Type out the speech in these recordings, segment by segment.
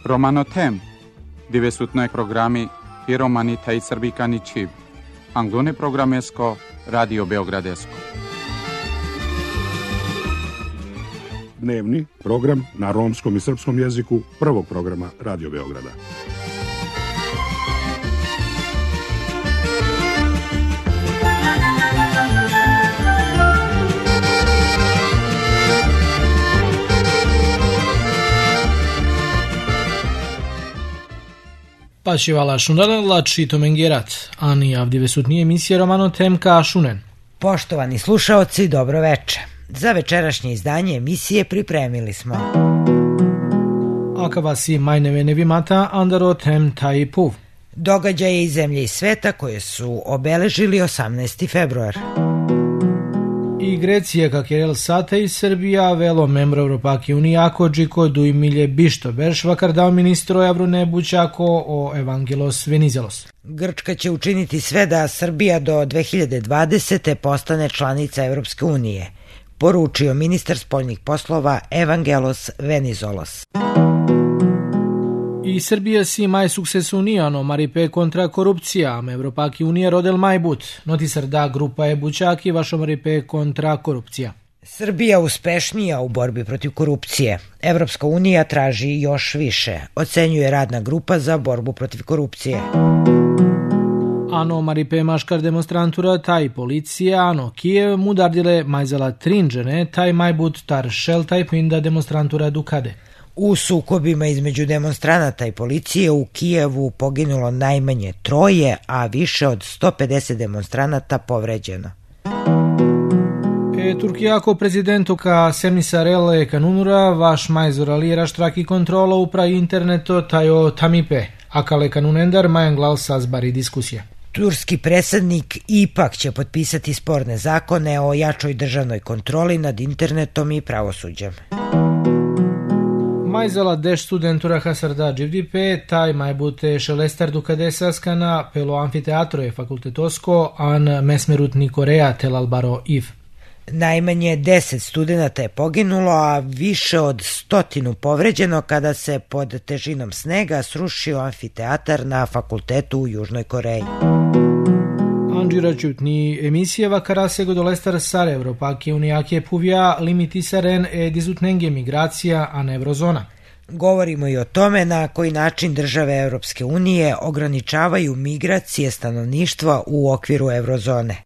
Romanotem, divesutnoj programi i romani taj srbikani čiv. Anglone programesko, Radio Beogradesko. Dnevni program na romskom i srpskom jeziku prvog programa Radio Beograda. Pašivala šunarala čito mengerat, ani avdivesutnije emisije Romano Temka Šunen. Poštovani slušaoci, dobro veče. Za večerašnje izdanje emisije pripremili smo Akavasi majneve nevimata andaro tem taj puv. Događaje iz zemlje i sveta koje su obeležili 18. februar. I Grecija kakjerel sate i Srbija velo membro Evropake unije ako džiko duj milje bišto berš vakar dao ministro Javrune Bućako o Evangelos Venizelos. Grčka će učiniti sve da Srbija do 2020. postane članica Evropske unije, poručio ministar spoljnih poslova Evangelos Venizelos. I Srbija si maj sukcesu nijano maripe kontra korupcija, a Evropaki unije rodel majbut, noti srda grupa je Bućaki vašo maripe kontra korupcija. Srbija uspešnija u borbi protiv korupcije. Evropska unija traži još više, ocenjuje radna grupa za borbu protiv korupcije. Ano maripe maškar demonstrantura taj policija, ano Kijev mudardile majzala trinđene, taj majbut tar šel taj pinda demonstrantura dukade. U sukobima između demonstranata i policije u Kijevu poginulo najmanje 3, a više od 150 demonstranata povređeno. Turkijako prezidentu ka Semnisa Rele kanunura vaš majzorali raštraki kontrola upra interneto tajo tamipe, a kale kanunendar majanglal sazbari diskusija. Turski predsjednik ipak će potpisati sporne zakone o jačoj državnoj kontroli nad internetom i pravosuđem. Majzala deš studentura hasarda dživdipe, taj majbute šelestar dukade saskana pelo amfiteatro je fakultetosko an mesmerutni Korea tel albaro iv. Najmanje 10 studenata je poginulo, a više od 100 povređeno kada se pod težinom snega srušio amfiteatar na fakultetu u Južnoj Koreji. Anđira čutni emisijeva karasego dolestar sar Evropake unijake puvja limiti saren e dizutnenge migracija a ne eurozona. Govorimo i o tome na koji način države Europske unije ograničavaju migracije stanovništva u okviru eurozone.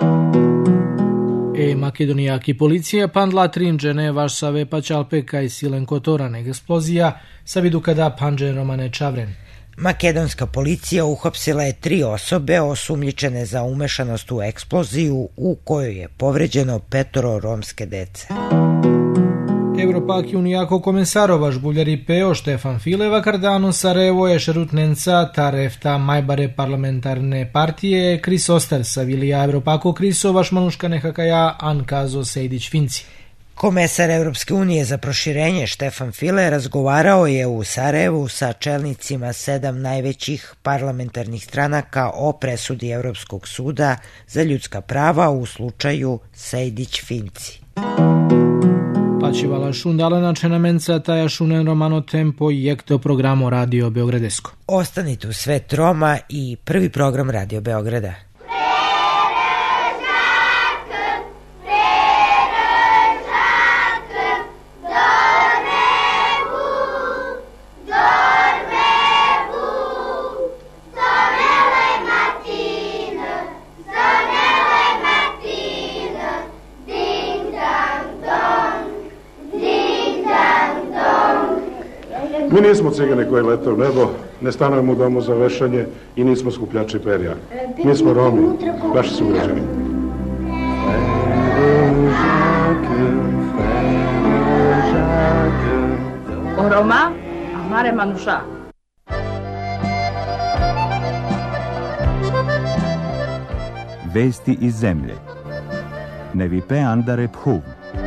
Makedonijaki policija pandla trinđene vaš save pačalpe kaj silen kotoran eksplozija savidu kada panđen romane čavren. Makedonska policija uhapsila je 3 osobe osumnjičene za umešanost u eksploziju u kojoj je povređeno 5 romske dece. Evropaki unijako komensarova žbuljari peo Štefan File vakardano Sarajevo je šerutnenca tarefta majbare parlamentarne partije Kris Oster savilija Evropako Kriso vaš manuška nekakaja Ankazo Sejdić Finci. Komesar Evropske unije za proširenje Štefan File razgovarao je u Sarajevu sa čelnicima 7 najvećih parlamentarnih stranaka o presudi Evropskog suda za ljudska prava u slučaju Sejdić Finci. Pačivala šundala načenamenca taja šunen Romano Tempo jekto programo Radio Beogradesko. Ostanite u svet Roma i prvi program Radio Beograda. Mi nismo cigane koji lete u nebo, ne stanujemo u domu za vešanje i nismo skupljači perja. Mi smo Romi, vaši sugrađani. O Roma, amare manuša. Vesti iz zemlje. Nevipe andare phuv.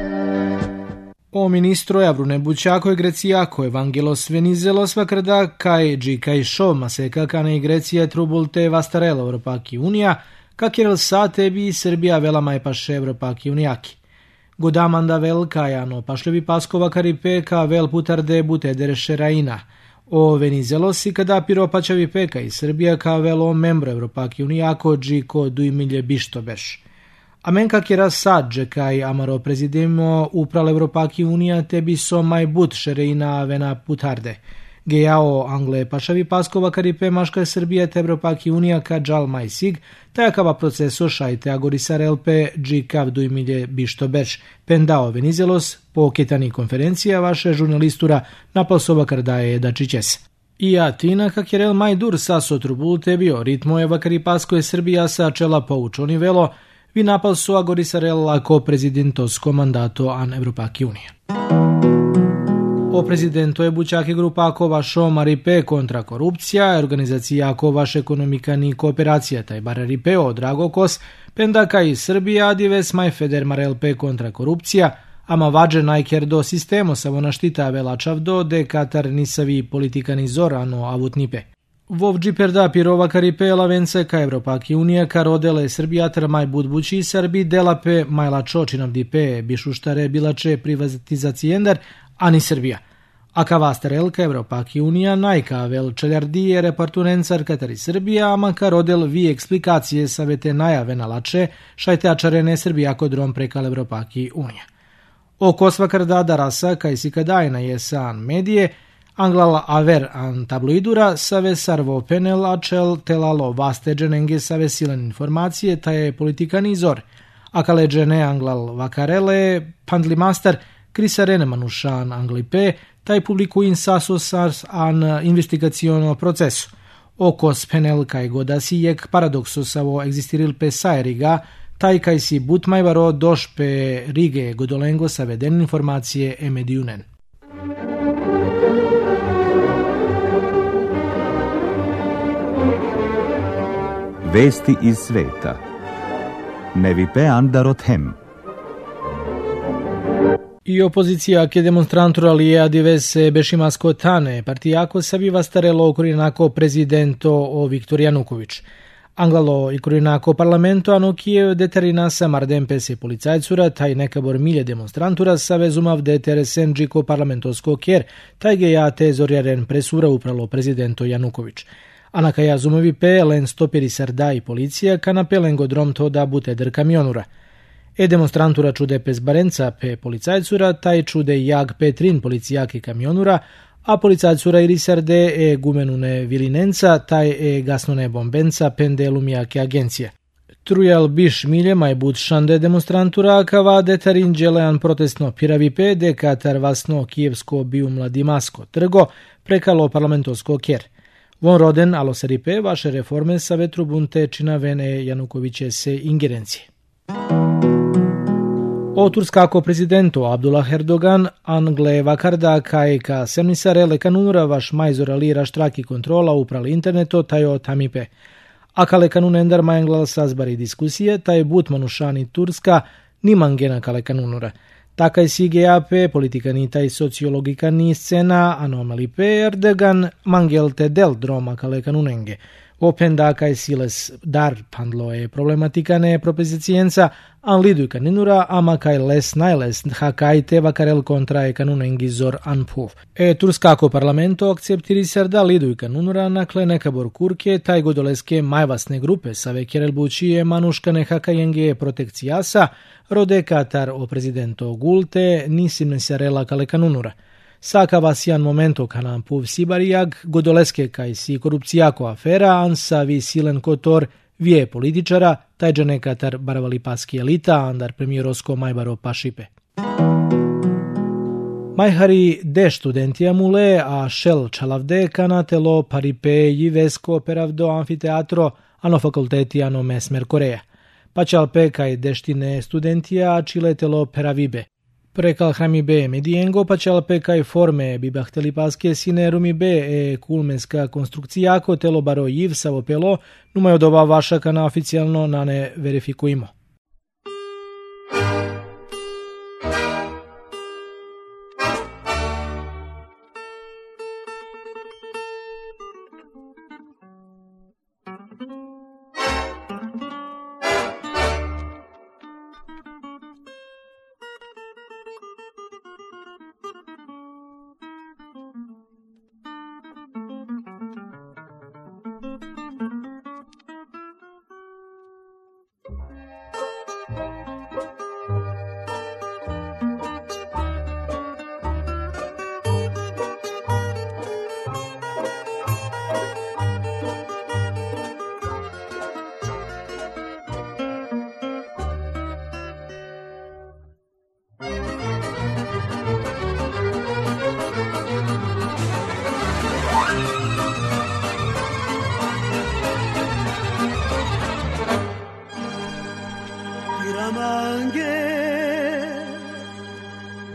O ministro Javrune Bućako i Grecijako Evangelos Venizelos vakrda kaj džikaj šo maseka kane i Grecija trubulte vastarela Evropaki unija, kakjerel sate bi Srbija vela majpaše Evropaki unijaki. Godamanda vel kajano pašljevi paskova karipeka vel putarde butedere šeraina. O Venizelos i kada piropačavi peka i Srbija kao velo membro Evropaki Unijako džiko dujmilje bišto beš. Amen kak je rasadže kaj amaro prezidemo upral Evropaki Unija tebi so maj but šereina vena putarde. Gejao Angle pašavi paskova karipe maška Srbija te Evropaki Unija ka džal maj sig, tajakava proceso šajte agorisar elpe džikav dujmilje bišto beš. Pendao Venizelos po ketani konferencija vaše žurnalistura napal soba kardaje dačićes. I Atina kak je rel maj dur sa sotrubul tebio ritmo je vakari pasko Srbija sa čela poučoni velo, vi napal su agorisarel ako prezidentosko mandato an Evropaki Unija. O prezidentu je bučaki grupa ako vašo maripe kontra korupcija, organizacija ako vaš ekonomikani kooperacija taj bararipe o Dragokos, pendaka i Srbija dives maj feder marelpe kontra korupcija, ama vađe najker do sistemo samo naštita velačav do de Katar nisavi politikani zorano avutnipe. Vovđi perda pirova karipe lavence ka Evropaki Unija ka rodele Srbija ter maj budbući Srbi delape majlačo činavdipe bišuštare bilače privatizacijendar, ani Srbija. A ka vastarel ka Evropaki Unija najka vel čeljardije repartunencar katari Srbija, ama ka rodel vi eksplikacije savete najave nalače šajte ačarene Srbija kodrom prekal Evropaki Unija. O kosva kardada rasa kaj si kadajna je san medije, Anglal aver an tabloidura save sarvo penel acel telalo vaste dženenge save silen informacije ta je politikani izor. A kale džene Anglal vakarele pandlimaster krisarene manušan Anglipe taj publikuin sasosars an investigaciono procesu. O kos penel kaj godasi jek paradokso savo egzistiril pe saeriga taj kaj si butmajvaro doš pe Rige godolengo saveden informacije emediunen. Vesti iz sveta. Nevipe andarot hem. I opozicija ke demonstrantura lije adivese bešimasko tane, partijako sabi vastarelo okurinako prezidento o Viktor Januković. Anglalo i kurinako parlamento ano Kijev deterina sa marden pese policajcura, taj nekabor milje demonstrantura sa vezumav deteresen džiko parlamentosko kjer, taj geja te zorjaren presura upralo prezidento Januković. A na kaja zumovi pe len stopiri sarda i policija ka napelen godrom to da bute dr kamionura. E demonstrantura čude pes barenca pe policajcura, taj čude jag petrin policijake kamionura, a policajcura iri sarde e gumenune vilinenca, taj e gasnone bombenca pende lumijake agencije. Trujal biš milje maj bud šande demonstrantura kava detarin dželean protestno piravipe de katar vasno kijevsko biumla dimasko trgo prekalo parlamentosko kjer. Von roden alo seripe vaše reforme sa vetru bunte čina vene Janukoviće se ingerencije. O turskako prezidento Abdullah Erdogan Angle vakarda kaj ka semnisarele kanunura vaš majzorali raštraki kontrola uprali interneto tajo tamipe. A kale kanunendar majenglal sazbari diskusije taj but manušani Turska nimangena kale kanunura. Takaj si geape politikani taj sociologikani scena anomalipe Erdogan mangelte del droma kale kanunenge. Open dakaj siles dar pandlo je problematikane propozicijenca an lidu kaninura ama kaj les najles hakaj te vakarel kontra e kanunengi zor anpuf. E turskako parlamento akceptiri serda lidu kanunura nakle nekabor kurke taj godoleske majvasne grupe save kjerel bučije manuškane hakajenge protekcijasa rode Katar o prezidento gulte nisim nesarela kale kanunura. Saka vasian momento kanam puv sibarijag godoleske kaj si korupcijako afera ansa vi silen kotor vie političara tajđane Katar baravali paski elita andar premijerosko majbaro pašipe. Majhari de studentija mule a šel čalavde kanatelo paripe jivesko peravdo amfiteatro ano fakulteti ano mesmer Koreja. Pačalpe kaj deštine studentija čiletelo peravibe. Prekal hramibe medijengo pačalpe kaj forme bibahteli paske sinerumibe e kulmenska konstrukcijako telo baro jiv savopelo numaj odova vašaka na oficijalno na ne verifikujemo.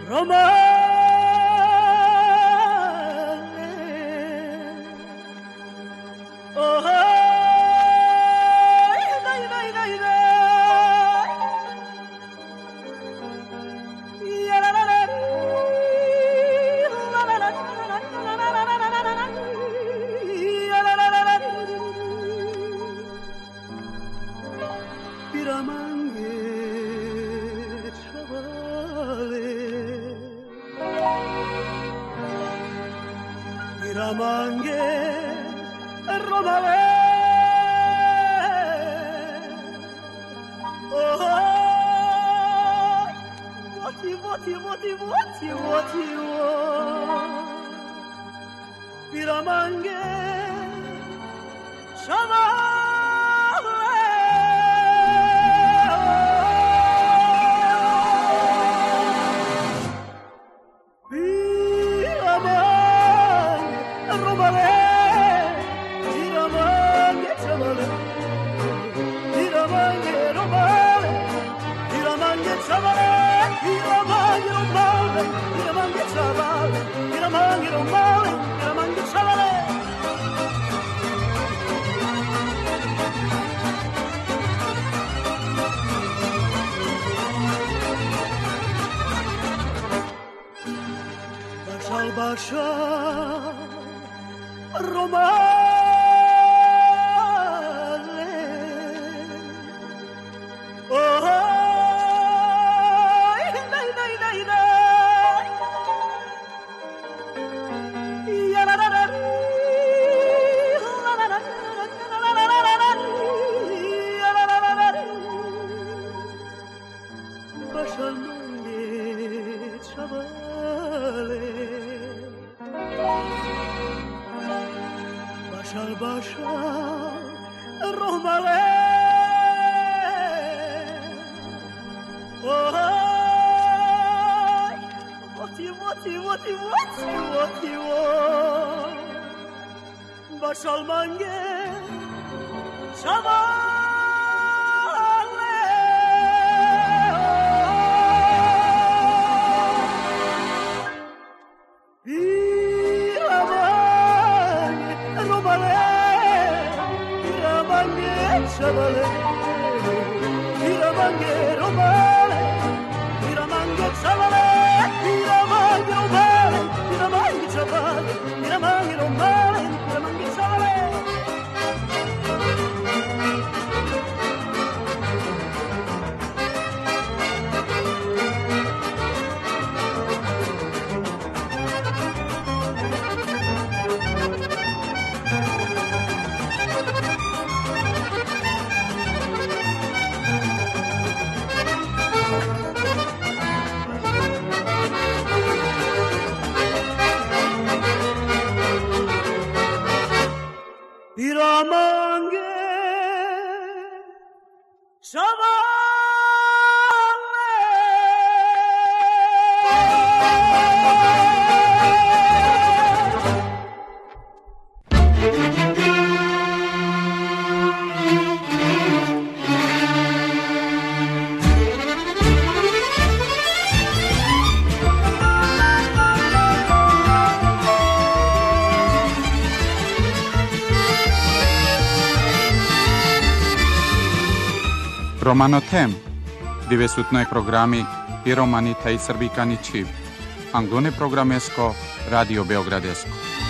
Romano Tem, dove su noi programi i romani taj srbikani čib. Anglone programesko, Radio Beogradesko.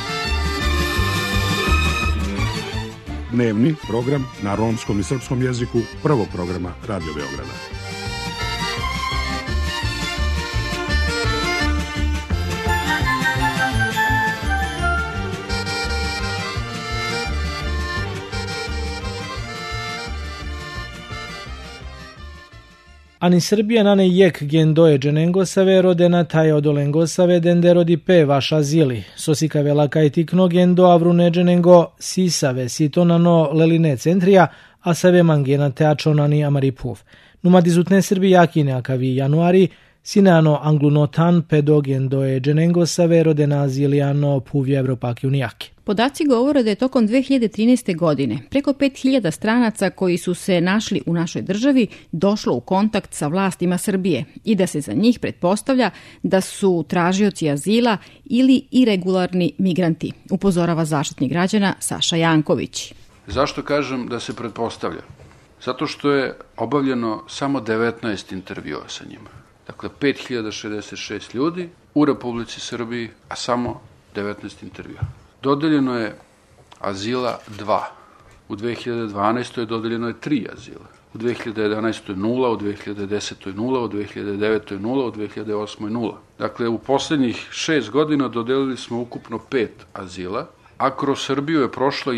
Dnevni program na romskom i srpskom jeziku prvog programa Radio Beograda. Ani Srbija nane jek gendoe dženengosave rodena taj odolengosave dendero di pe vaša zili. Sosikave lakaj tikno gendo avrune dženengo sisave sitonano leline centrija, a save mangena teačonani amaripuf. Numa dizutne Srbi jakine akavi januari, Sinano anglunotan pedogendo e genengo savero de nazili hanno puvje Evropaki unijake. Podaci govore da je tokom 2013. godine preko 5000 stranaca koji su se našli u našoj državi došlo u kontakt sa vlastima Srbije i da se za njih pretpostavlja da su tražioci azila ili iregularni migranti, upozorava Zaštitnik građana Saša Janković. Zašto kažem da se pretpostavlja? Zato što je obavljeno samo 19 intervjua sa njima. Dakle, 5066 ljudi u Republici Srbiji, a samo 19 intervjua. Dodeljeno je azila 2. U 2012. dodeljeno je 3 azila. U 2011. 0, u 2010. 0, u 2009. 0, u 2008. 0. Dakle, u poslednjih 6 godina dodelili smo ukupno 5 azila, a kroz Srbiju je prošlo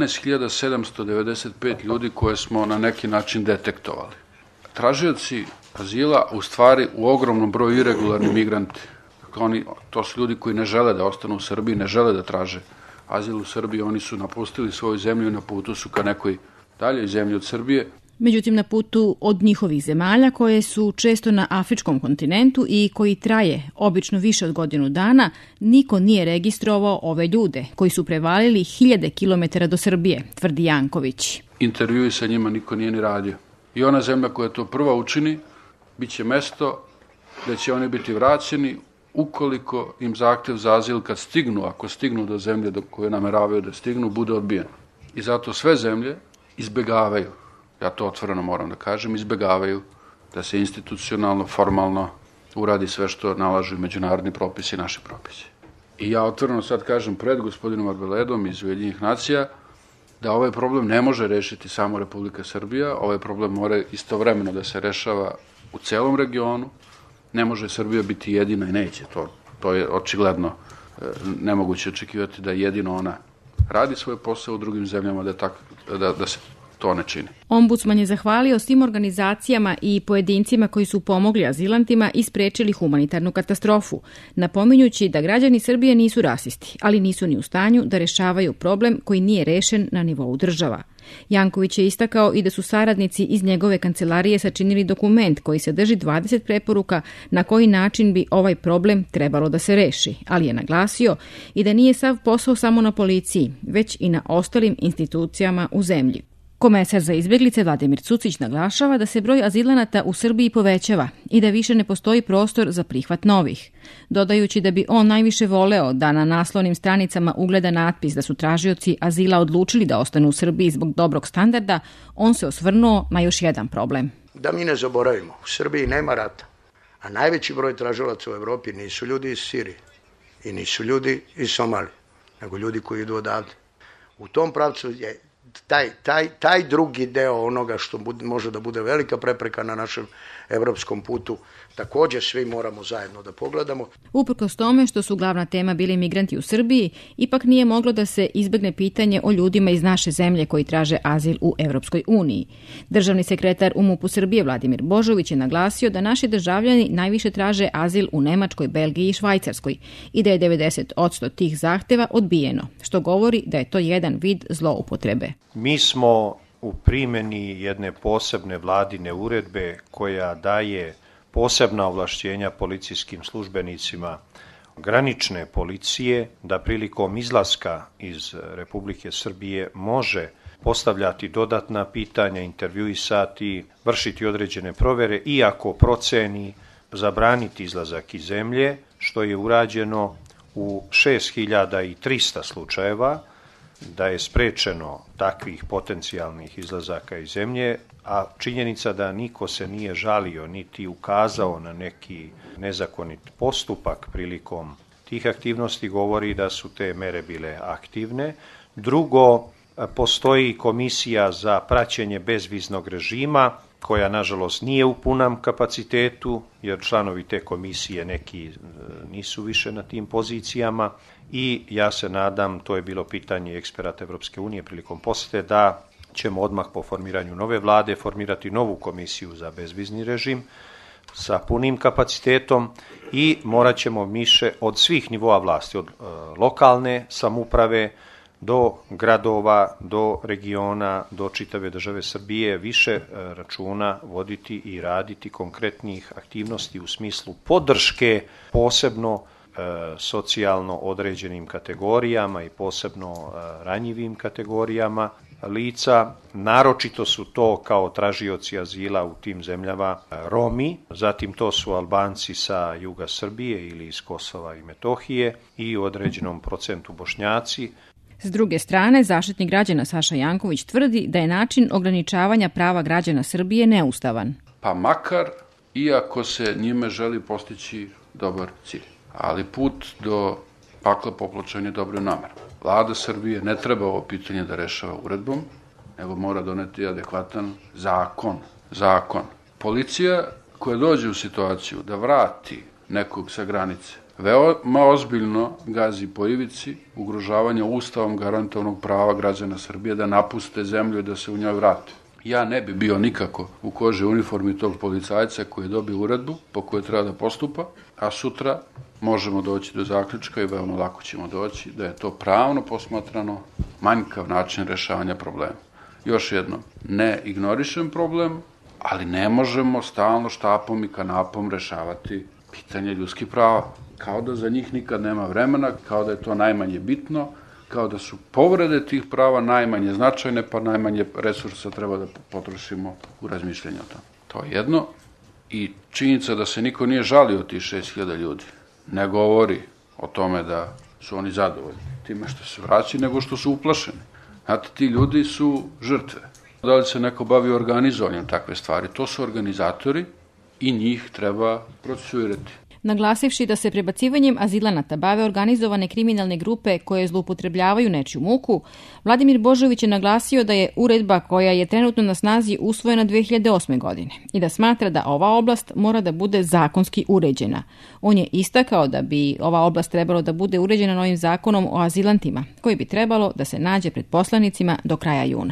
11.795 ljudi koje smo na neki način detektovali. Tražioci azila u stvari u ogromnom broju iregularni migranti. Dakle, to su ljudi koji ne žele da ostanu u Srbiji, ne žele da traže azil u Srbiji, oni su napustili svoju zemlju i na putu su ka nekoj daljoj zemlji od Srbije. Međutim, na putu od njihovih zemalja koje su često na afričkom kontinentu i koji traje obično više od godinu dana, niko nije registrovao ove ljude koji su prevalili 1000 kilometara do Srbije, tvrdi Janković. Intervjui sa njima niko nije ni radio. I ona zemlja koja to prva učini, bit će mesto gde će oni biti vraćeni ukoliko im zahtev za azil kad stignu, ako stignu do zemlje do koje nameravaju da stignu, bude odbijen. I zato sve zemlje izbegavaju, ja to otvoreno moram da kažem, izbegavaju da se institucionalno, formalno uradi sve što nalažu međunarodni propisi i naši propisi. I ja otvoreno sad kažem pred gospodinom Arbeledom iz Ujedinjenih nacija da ovaj problem ne može rešiti samo Republika Srbija, ovaj problem mora istovremeno da se rešava u celom regionu. Ne može Srbija biti jedina i neće, to je očigledno nemoguće očekivati da jedino ona radi svoj posao u drugim zemljama da se to ne čini. Ombudsman je zahvalio svim organizacijama i pojedincima koji su pomogli azilantima i sprečili humanitarnu katastrofu, napominjući da građani Srbije nisu rasisti, ali nisu ni u stanju da rešavaju problem koji nije rešen na nivou država. Janković je istakao i da su saradnici iz njegove kancelarije sačinili dokument koji sadrži 20 preporuka na koji način bi ovaj problem trebalo da se reši, ali je naglasio i da nije sav posao samo na policiji, već i na ostalim institucijama u zemlji. Komesar za izbjeglice Vladimir Cucić naglašava da se broj azilanata u Srbiji povećava i da više ne postoji prostor za prihvat novih. Dodajući da bi on najviše voleo da na naslovnim stranicama ugleda natpis da su tražioci azila odlučili da ostanu u Srbiji zbog dobrog standarda, on se osvrnuo na još jedan problem. Da mi ne zaboravimo, u Srbiji nema rata, a najveći broj tražilaca u Evropi nisu ljudi iz Sirije i nisu ljudi iz Somalije, nego ljudi koji idu odavde. U tom pravcu je taj drugi deo onoga što može da bude velika prepreka na našem evropskom putu, također svi moramo zajedno da pogledamo. Uprkos tome što su glavna tema bili migranti u Srbiji, ipak nije moglo da se izbegne pitanje o ljudima iz naše zemlje koji traže azil u Evropskoj uniji. Državni sekretar u MUP-u Srbije Vladimir Božović je naglasio da naši državljani najviše traže azil u Nemačkoj, Belgiji i Švajcarskoj i da je 90% tih zahteva odbijeno, što govori da je to jedan vid zloupotrebe. Mi smo u primjeni jedne posebne vladine uredbe koja daje posebna ovlašćenja policijskim službenicima granične policije da prilikom izlaska iz Republike Srbije može postavljati dodatna pitanja, intervjuisati, vršiti određene provere i ako proceni zabraniti izlazak iz zemlje, što je urađeno u 6300 slučajeva, da je sprečeno takvih potencijalnih izlazaka iz zemlje, a činjenica da niko se nije žalio niti ukazao na neki nezakonit postupak prilikom tih aktivnosti govori da su te mere bile aktivne. Drugo, postoji komisija za praćenje bezviznog režima koja nažalost nije u punom kapacitetu jer članovi te komisije neki nisu više na tim pozicijama i ja se nadam, to je bilo pitanje eksperata Evropske unije prilikom posete, da ćemo odmah po formiranju nove vlade formirati novu komisiju za bezvizni režim sa punim kapacitetom i morat ćemo više od svih nivoa vlasti, od lokalne samouprave do gradova, do regiona, do čitave države Srbije više računa voditi i raditi konkretnih aktivnosti u smislu podrške posebno socijalno određenim kategorijama i posebno ranjivim kategorijama lica. Naročito su to kao tražioci azila u tim zemljama Romi, zatim to su Albanci sa juga Srbije ili iz Kosova i Metohije i u određenom procentu Bošnjaci. S druge strane, Zaštitnik građana Saša Janković tvrdi da je način ograničavanja prava građana Srbije neustavan. Pa makar, iako se njime želi postići dobar cilj. Ali put do pakla popločen je dobro namer. Vlada Srbije ne treba ovo pitanje da rešava uredbom, nego mora doneti adekvatan zakon. Policija koja dođe u situaciju da vrati nekog sa granice, veoma ozbiljno gazi po ivici ugrožavanja ustavom garantovanog prava građana Srbije da napuste zemlju i da se u njoj vrate. Ja ne bi bio nikako u koži uniformi tog policajca koji je dobio uredbu po kojoj treba da postupa, a sutra možemo doći do zaključka i veoma lako ćemo doći da je to pravno posmatrano manjkav način rešavanja problema. Još jednom, ne ignorišem problem, ali ne možemo stalno štapom i kanapom rešavati pitanje ljudskih prava. Kao da za njih nikad nema vremena, kao da je to najmanje bitno, kao da su povrede tih prava najmanje značajne, pa najmanje resursa treba da potrošimo u razmišljanju o tom. To je jedno. I činjenica da se niko nije žalio tih 6.000 ljudi ne govori o tome da su oni zadovoljni time što se vraćaju, nego što su uplašeni. Znate, ti ljudi su žrtve. Da li se neko bavi organizovanjem takve stvari? To su organizatori i njih treba procesuirati. Naglasivši da se prebacivanjem azilanata bave organizovane kriminalne grupe koje zloupotrebljavaju nečiju muku, Vladimir Božović je naglasio da je uredba koja je trenutno na snazi usvojena 2008. godine i da smatra da ova oblast mora da bude zakonski uređena. On je istakao da bi ova oblast trebalo da bude uređena novim zakonom o azilantima, koji bi trebalo da se nađe pred poslanicima do kraja juna.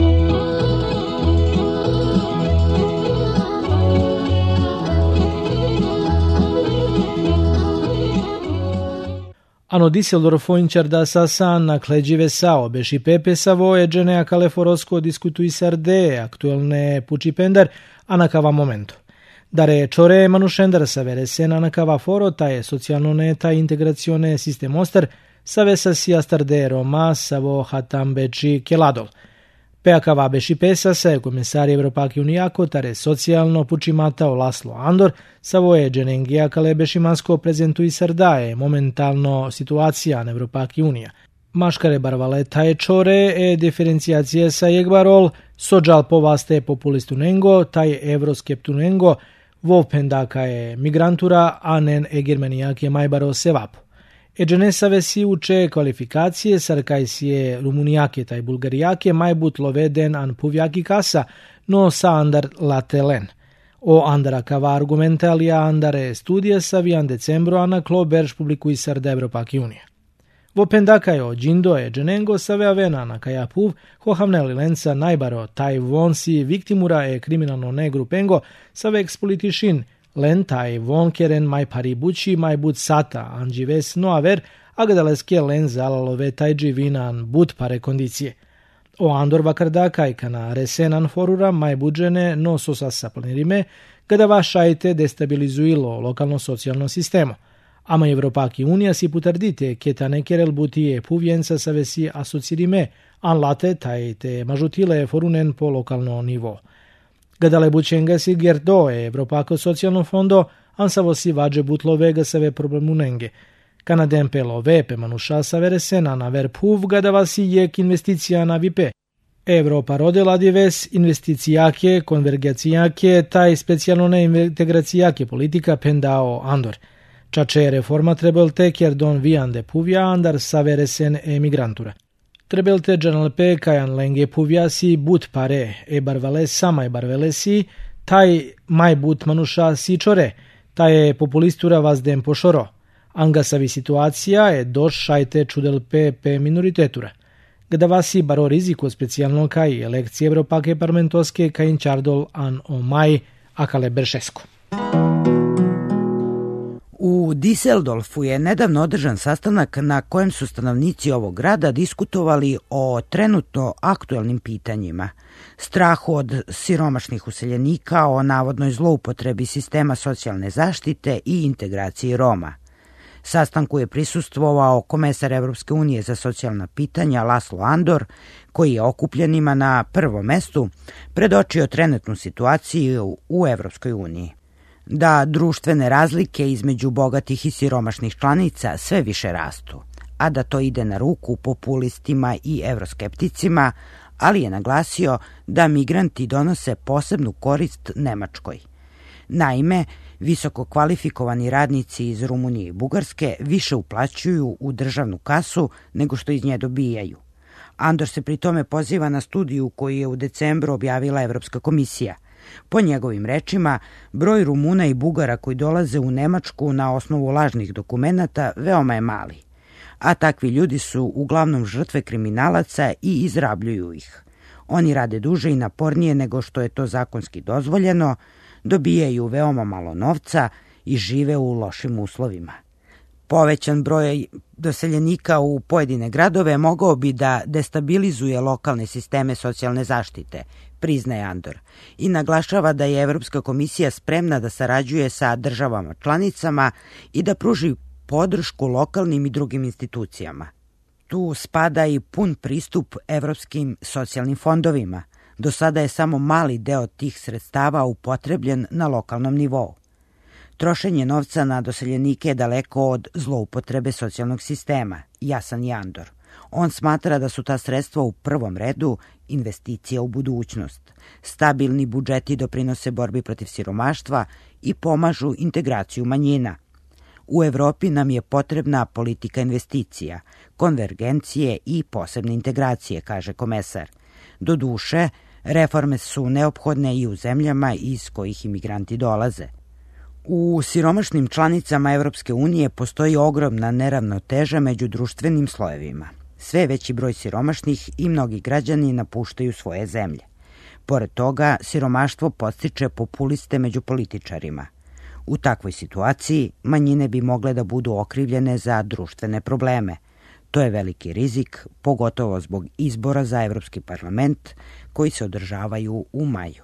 Ano Düsseldorfo incerdassassa na kleđive sao beši pepesavo e genea caleforosco diskutui sarde aktuelne pucipender anakava momento. Dare čore manušendar savere sen anakava foro tae socijalnone ta integracione sistemoster savesa si astarde Roma savo hatam beci keladol. Peakava beši pesasa e komisari Evropaki Unijako tare socijalno pučimatao Laslo Andor savo e genengija kale beši masko prezentui sardae momentalno situacija na Evropaki Unija. Maškare barvale tae čore e diferenciacije sa jegbarol sođal povaste populistunengo taj evroskeptunengo vovpendaka e migrantura anen e germanijake majbaro sevapo. Eđenesave si uče kvalifikacije sarkajsije rumunijake taj bulgarijake majbut loveden an puvjaki kasa no sa andar latelen. O andara kava argumentalija andare studija savijan decembro ana kloberš publikui sarda Evropaki unija. Vopendaka je o džindo eđenengo save avena na kaja puv hohavneli lenca najbaro taj vonsi viktimura e kriminalno ne grupengo save ekspolitišin len taj vonkeren mai paribući mai bud sata anđives no aver agdaleske len zalalove taj dživinan bud pare kondicije. O andor vakardaka i kana resenan forura mai budžene no sosasa planirime kada vašajte destabilizuilo lokalno socijalno sistemo. Ama Evropaki unija si putardite keta nekerel butije puvjenca savesi asocirime an late taj te mažutile forunen po lokalno nivo. Gadale bučenga si gerdo e Evropako socijalno fondo ansavo si vađe butlove ga save problemunenge. Kanadem pelove pe manuša savere sena na ver puv gadava si jek investicija na vipe. Evropa rodela dives investicijake, konvergencijake, taj specijalno integracijake politika pendao Andor. Čače reforma trebelte kjer don viande puvja andar savere sen emigrantura. Trebelte generalpe kajan lenge puvjasi but pare e barvale samaj barvelesi, taj maj but manuša si čore, taj populistura vas den pošoro. Angasavi situacija je doš šajte čudelpe pe minoritetura. Gda vasi baro riziko specijalno kaj elekcije Evropake parlamentoske kaj inčardol an o maj akale Beršesko. U Düsseldorfu je nedavno održan sastanak na kojem su stanovnici ovog grada diskutovali o trenutno aktuelnim pitanjima, strahu od siromašnih useljenika, o navodnoj zloupotrebi sistema socijalne zaštite i integraciji Roma. Sastanku je prisustvovao komesar Evropske unije za socijalna pitanja Laszlo Andor, koji je okupljenima na prvom mestu predočio trenutnu situaciju u Evropskoj uniji. Da društvene razlike između bogatih i siromašnih članica sve više rastu, a da to ide na ruku populistima i evroskepticima, ali je naglasio da migranti donose posebnu korist Nemačkoj. Naime, visoko kvalifikovani radnici iz Rumunije i Bugarske više uplaćuju u državnu kasu nego što iz nje dobijaju. Andor se pri tome poziva na studiju koju je u decembru objavila Evropska komisija. Po njegovim rečima, broj Rumuna i Bugara koji dolaze u Nemačku na osnovu lažnih dokumenata veoma je mali, a takvi ljudi su uglavnom žrtve kriminalaca i izrabljuju ih. Oni rade duže i napornije nego što je to zakonski dozvoljeno, dobijaju veoma malo novca i žive u lošim uslovima. Povećan broj doseljenika u pojedine gradove mogao bi da destabilizuje lokalne sisteme socijalne zaštite, priznaje Andor, i naglašava da je Evropska komisija spremna da sarađuje sa državama članicama i da pruži podršku lokalnim i drugim institucijama. Tu spada i pun pristup evropskim socijalnim fondovima. Do sada je samo mali deo tih sredstava upotrebljen na lokalnom nivou. Trošenje novca na doseljenike je daleko od zloupotrebe socijalnog sistema, jasan je Andor. On smatra da su ta sredstva u prvom redu investicija u budućnost. Stabilni budžeti doprinose borbi protiv siromaštva i pomažu integraciju manjina. U Evropi nam je potrebna politika investicija, konvergencije i posebne integracije, kaže komesar. Doduše, reforme su neophodne i u zemljama iz kojih imigranti dolaze. U siromašnim članicama Evropske unije postoji ogromna neravnoteža među društvenim slojevima. Sve veći broj siromašnih i mnogi građani napuštaju svoje zemlje. Pored toga, siromaštvo podstiče populiste među političarima. U takvoj situaciji manjine bi mogle da budu okrivljene za društvene probleme. To je veliki rizik, pogotovo zbog izbora za Evropski parlament koji se održavaju u maju.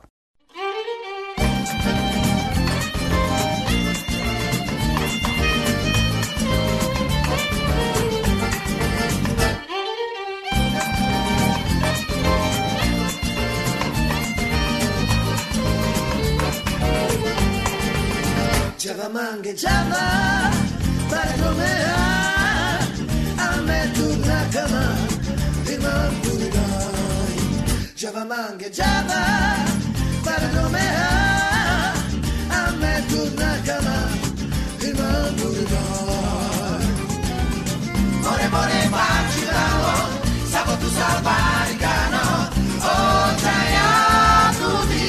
Java mangiava para comer, a me torna cama e mangiai. Java mangiava para comer, a me torna cama e mangiai. More more facilano, sabo tu salvaricano, oh già tutti.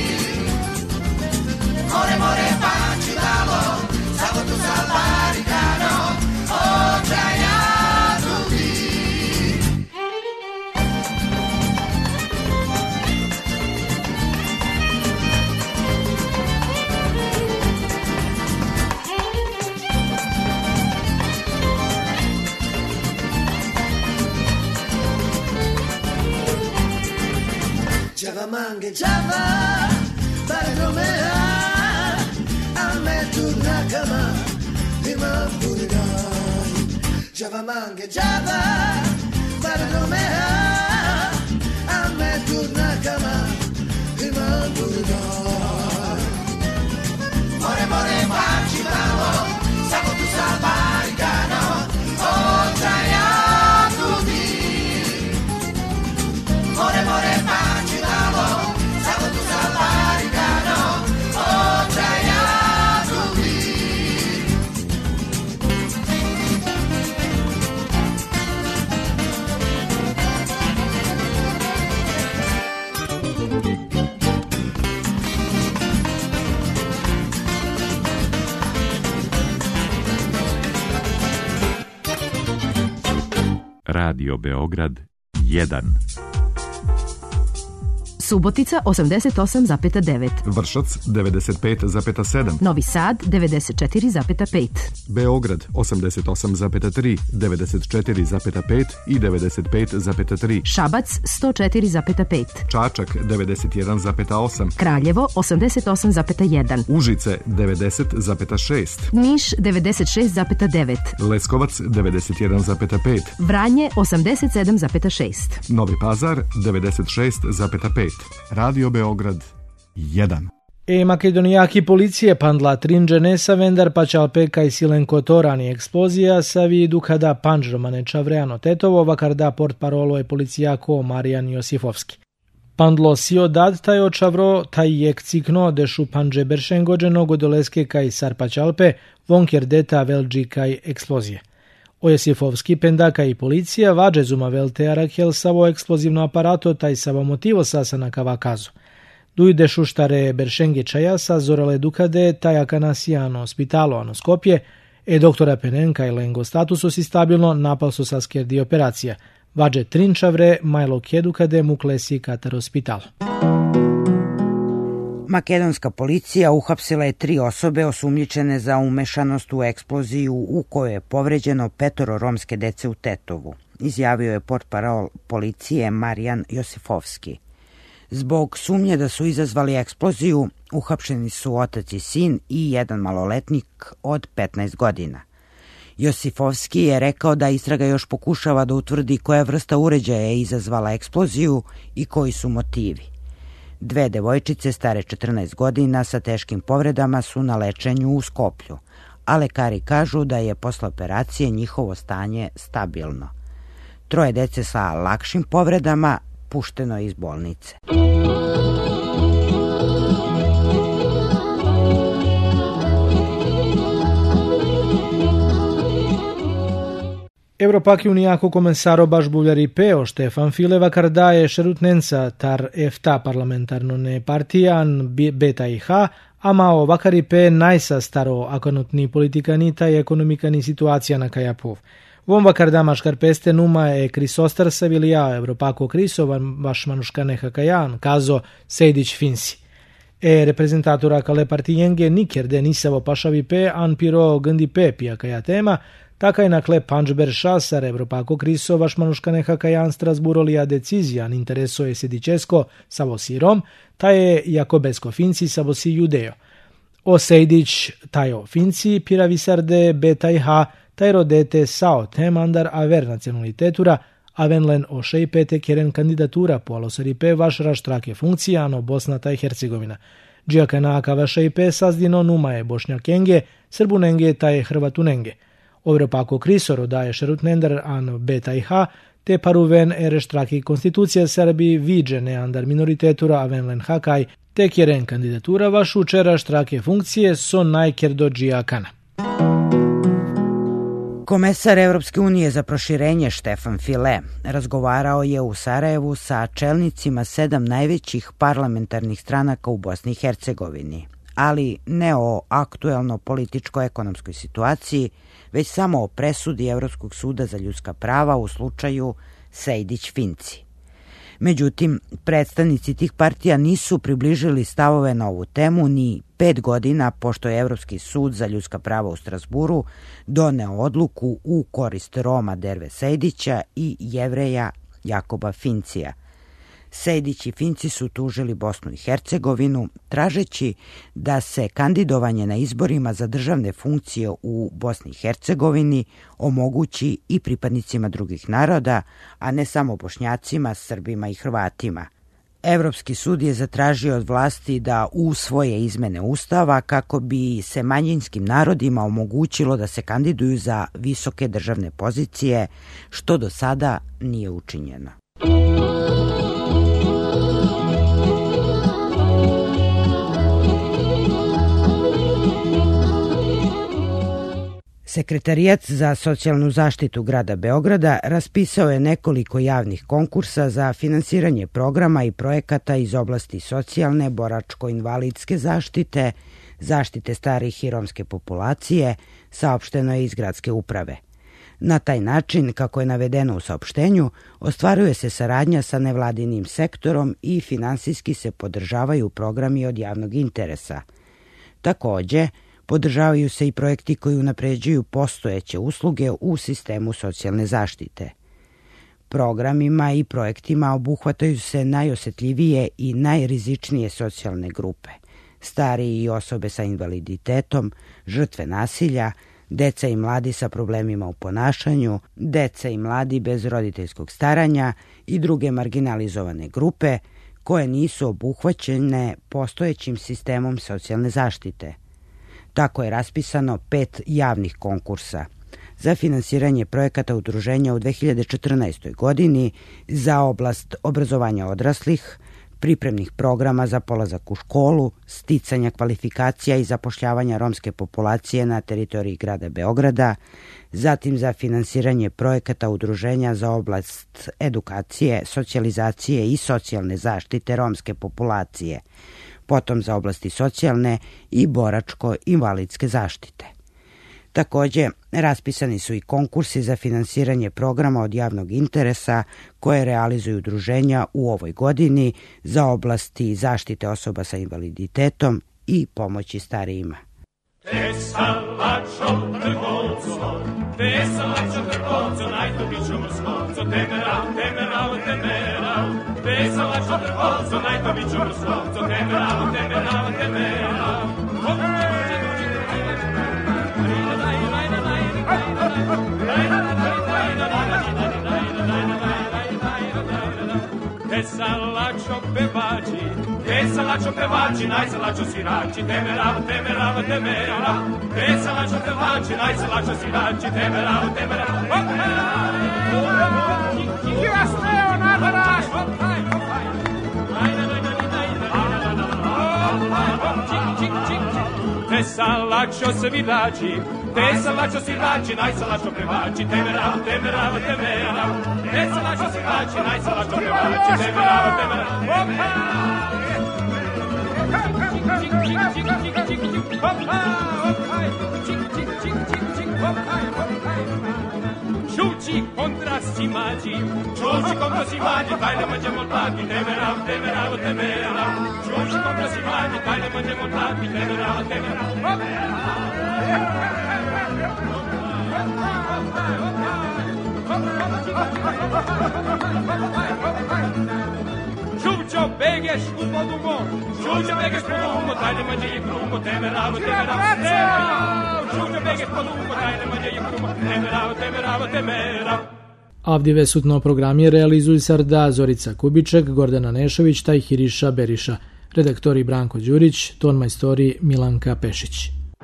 More more facilano, sabo tu salvaricano, oh già tutti. Java mangiava para comer, a me torna cama e mangiai. Java mangiava para comer, a me torna cama e mangiai. More more facilano, sabo tu salvaricano, oh già tutti. More more facilano, sabo tu salvaricano, oh già tutti. Radio Beograd 1. Subotica 88,9, Vršac 95,7, Novi Sad 94,5, Beograd 88,3, 94,5 i 95,3, Šabac 104,5, Čačak 91,8, Kraljevo 88,1, Užice 90,6, Niš 96,9, Leskovac 91,5, Vranje 87,6, Novi Pazar 96,5, Radio Beograd 1. Makedonijaki policije pandla trinđenesa vendar pačalpe kaj silenko torani eksplozija savi dukada panđromane čavreano tetovo vakarda port parolo je policijako Marijan Josifovski. Pandlo sio dad taj očavro taj jek cikno dešu panđe beršengođeno godoleske kaj sarpačalpe vonker deta velđi kaj eksplozije. O Josifovski pendaka i policija vađe zuma velte arakhel savo eksplozivno aparato taj savo motivo sasana kavakazu. Dujde šuštare beršenge čajasa zorale dukade tajaka nasijano spitalo ano Skopje doktora Penenka i lengo statuso si stabilno napal su saskerdi operacija. Vađe trinčavre majlo kedukade muklesi katar ospitalo. Makedonska policija uhapsila je 3 osobe osumnjičene za umešanost u eksploziju u kojoj je povređeno 5 romske dece u Tetovu, izjavio je portparol policije Marijan Josifovski. Zbog sumnje da su izazvali eksploziju, uhapšeni su otac i sin i jedan maloletnik od 15 godina. Josifovski je rekao da istraga još pokušava da utvrdi koja vrsta uređaja je izazvala eksploziju i koji su motivi. 2 devojčice stare 14 godina sa teškim povredama su na lečenju u Skoplju, a lekari kažu da je posle operacije njihovo stanje stabilno. 3 dece sa lakšim povredama pušteno iz bolnice. Evropaki unijako komesaro baš buljari peo Štefan File vakarda je šerutnenca tar EFTA parlamentarnone partijan BTIH, amao vakari pe najsa staro akonutni politikani i ekonomikani situacija na Kajapov. Vom vakarda maškar peste numa je Krisostar Savilija Evropako Krisovan vaš manuškane hakajan kazo Sejdić Finsi. Reprezentatora kale partijenge nikerde nisavo pašavi pe an piro gndi pe pija kaja tema, takaj nakle panđber šasar Evropako Kriso vaš manuškane hakajan Strasburolija decizijan intereso je Sedičesko savo si Rom, ta je Jakobesko Finci savo si Judeo. O Sejdić tajo Finci piravisarde BTIH taj rodete sao temandar aver nacionalitetura, avenlen o šejpete keren kandidatura po alosaripe vaš raštrake funkcijano Bosna taj Hercegovina. Džiakanaka vašejpe sazdino numaje Bošnjakenge, Srbunenge taj Hrvatunenge. Evropako Krisoro daje šerutnendar an BTIH, te paruven ereštraki konstitucija Srbi viđe neandar minoritetura avenlen hakaj, te keren kandidatura vaš učera štrake funkcije so najkerdo džiakana. Komesar Evropske unije za proširenje Štefan File razgovarao je u Sarajevu sa čelnicima 7 najvećih parlamentarnih stranaka u Bosni i Hercegovini, ali ne o aktuelno političko-ekonomskoj situaciji, već samo o presudi Evropskog suda za ljudska prava u slučaju Sejdić-Finci. Međutim, predstavnici tih partija nisu približili stavove na ovu temu ni 5 godina pošto je Evropski sud za ljudska prava u Strasburu doneo odluku u korist Roma Derve Sejdića i Jevreja Jakoba Fincija. Sejdić i Finci su tužili Bosnu i Hercegovinu tražeći da se kandidovanje na izborima za državne funkcije u Bosni i Hercegovini omogući i pripadnicima drugih naroda, a ne samo Bošnjacima, Srbima i Hrvatima. Evropski sud je zatražio od vlasti da usvoje izmene Ustava kako bi se manjinskim narodima omogućilo da se kandiduju za visoke državne pozicije, što do sada nije učinjeno. Sekretarijat za socijalnu zaštitu grada Beograda raspisao je nekoliko javnih konkursa za finansiranje programa i projekata iz oblasti socijalne, boračko-invalidske zaštite, zaštite starih i romske populacije, saopšteno je iz gradske uprave. Na taj način, kako je navedeno u saopštenju, ostvaruje se saradnja sa nevladinim sektorom i finansijski se podržavaju programi od javnog interesa. Takođe, podržavaju se i projekti koji unapređuju postojeće usluge u sistemu socijalne zaštite. Programima i projektima obuhvataju se najosetljivije i najrizičnije socijalne grupe, stariji i osobe sa invaliditetom, žrtve nasilja, deca i mladi sa problemima u ponašanju, deca i mladi bez roditeljskog staranja i druge marginalizovane grupe koje nisu obuhvaćene postojećim sistemom socijalne zaštite. Tako je raspisano 5 javnih konkursa za finansiranje projekata udruženja u 2014. godini za oblast obrazovanja odraslih, pripremnih programa za polazak u školu, sticanja kvalifikacija i zapošljavanja romske populacije na teritoriji grada Beograda, zatim za finansiranje projekata udruženja za oblast edukacije, socijalizacije i socijalne zaštite romske populacije, potom za oblasti socijalne i boračko-invalidske zaštite. Takođe, raspisani su i konkursi za finansiranje programa od javnog interesa koje realizuju udruženja u ovoj godini za oblasti zaštite osoba sa invaliditetom i pomoći starijima. Salaccio pevaci, nai salaccio siracci, temeravo, temeravo, temeravo. Salaccio pevaci, nai salaccio siracci, temeravo, temeravo. Chi asteo nadaras? Te salaccio svidaci, te salaccio siracci, nai salaccio pevaci, temeravo, temeravo, temeravo. Te salaccio siracci, nai salaccio pevaci, temeravo, temeravo. Ciuci contra simagi, dai le mangiamo plati, temeravo, temeravo, temeravo. Ciuci contra simagi, dai le mangiamo plati, temeravo, temeravo. Ciucio begeš u podumo, ciucio begeš podumo, daj ne manđe je krumo, temeravo, temeravo. Ciucio begeš podumo, daj ne manđe je krumo, temeravo, temeravo, temeravo. Avdive sutno programje realizuju Sarda Zorica Kubiček, Gordana Nešović, taj Hiriša Beriša. Redaktori Branko Đurić, ton majstori Milanka Pešić.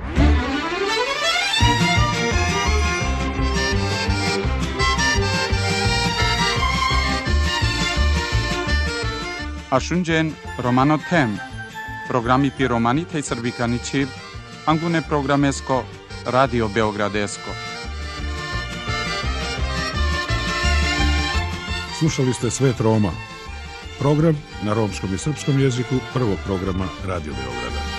Ashunjen Romano Tem, programi piromani tej srbikani čib, angune programesko, Radio Beogradesko. Slušali ste Svet Roma, program na romskom i srpskom jeziku prvog programa Radio Beograda.